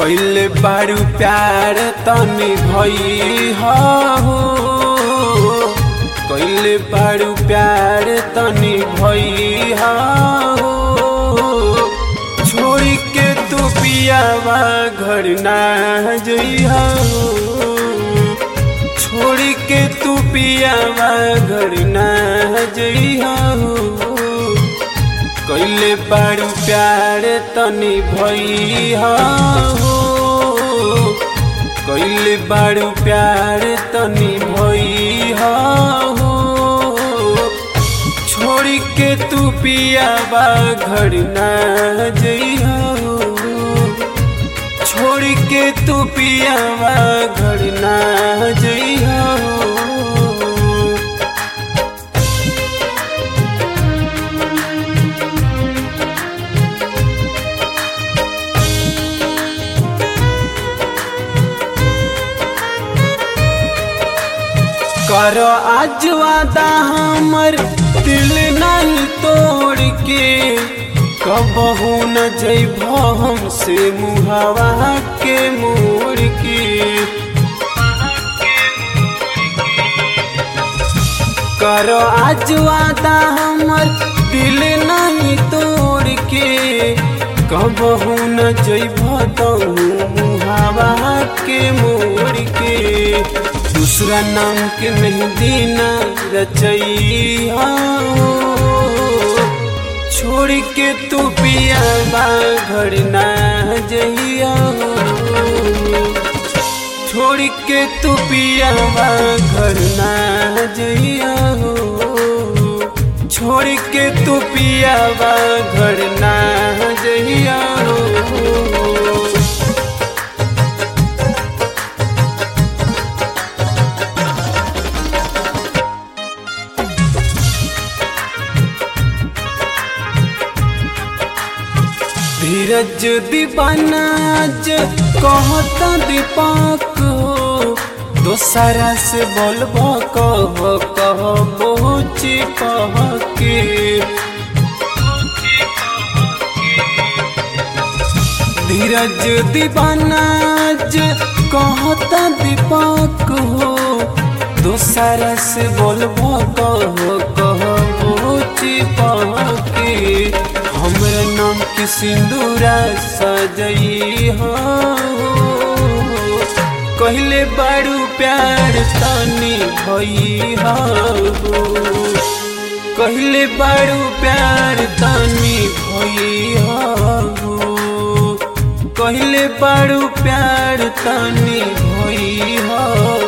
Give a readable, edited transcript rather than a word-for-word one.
कइले बारू प्यार तनी भई हो कइले बारू प्यार तनी भई हो छोड़ के तू पियावा घर ना जइहा छोड़ के तू पियावा घर ना जइहा कइले बारू प्यार तनी भई हो कइले बारू प्यार तनी भई हो छोड़ के तू पियावा घर ना जइहा छोड़ के तू पियावा घर ना जइहा करो आज वादा हमर दिल नहीं तोड़ के कबहू न जइबो हमसे मुहावा के मोड़ के करो आज वादा हमर दिल नहीं तोड़ के कबहू न जइबो तो मुहावा के मोड़ के दूसरा नाम के मेहंदी ना रचइहा छोड़ के तू पियावा घर ना जइहा छोड़ के तू पियावा घर ना जइहा छोड़ के तू पियावा घर ना जइहा धीरज दीवाना आज कहता दीपक हो दोसरा से बोलबो कहो चिपह के धीरज दीवाना आज कहता दीपक हो दोसरा से बोलबो कहो चिपह के हमरा नाम के सिंदूरा सजई हो कहले बारू प्यार तनी भई हो कहले बारू प्यार तनी भई हो कहले बारू प्यार तनी भई हो।